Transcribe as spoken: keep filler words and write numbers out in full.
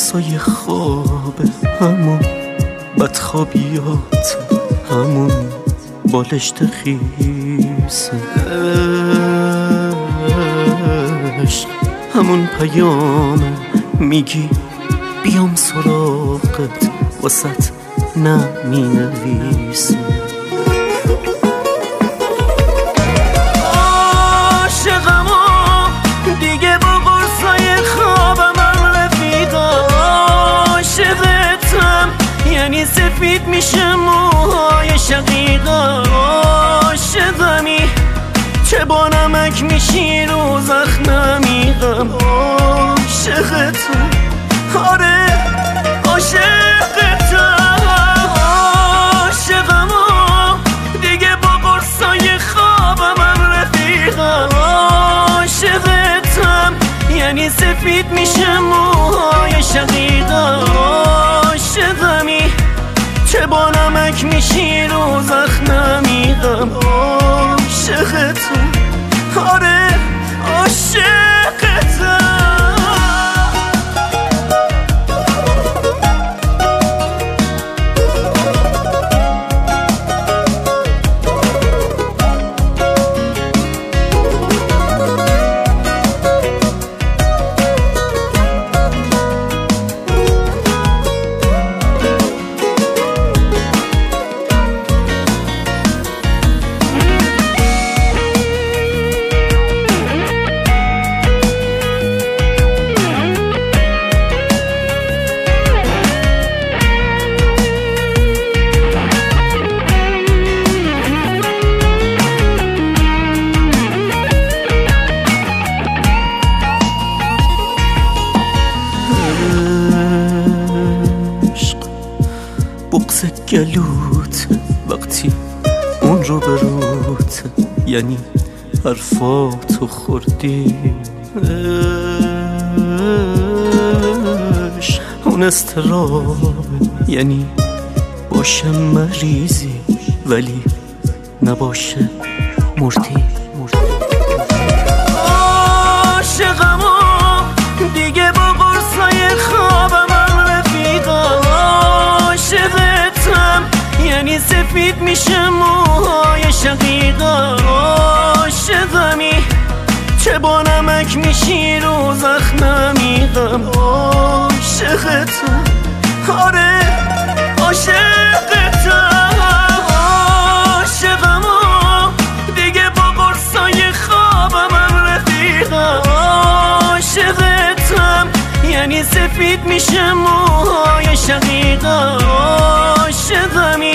قرصای خواب، همون بدخوابیات، همون بالشت خیس عشق، همون پیام میگی بیام سراغت، واسط نه می نویسه. عاشقم و دیگه با قرصای خوابم هم رفیقم، عاشقتم یعنی سفید میشه موهای شقیقم، عاشقمی چه با نمک میشی رو زخممیقم، عاشقتم آره عاشقتم، عاشقم و دیگه با قرصای خوابم هم رفیقم، عاشقتم یعنی سفید میشه موهای شقیقم، عاشقمی چه با نمک میشی رو زخممیقم، عاشقتم آره عاشقتم. بغض گلوت وقتی اون رو بروت، یعنی حرفاتو خوردی عشق، اون استراب یعنی باشه مریضی ولی نباشه مردی. عاشقم و دیگه با قرصای خوابم هم رفیقم، عاشقتم یعنی سفید میشه موهای شقیقم، عاشقمی چه با نمک میشی رو زخممیقم، عاشقتم آره عاشقتم، عاشقم و دیگه با قرصای خوابم هم رفیقم، عاشقتم یعنی سفید میشه موهای شقیقم، عاشقمی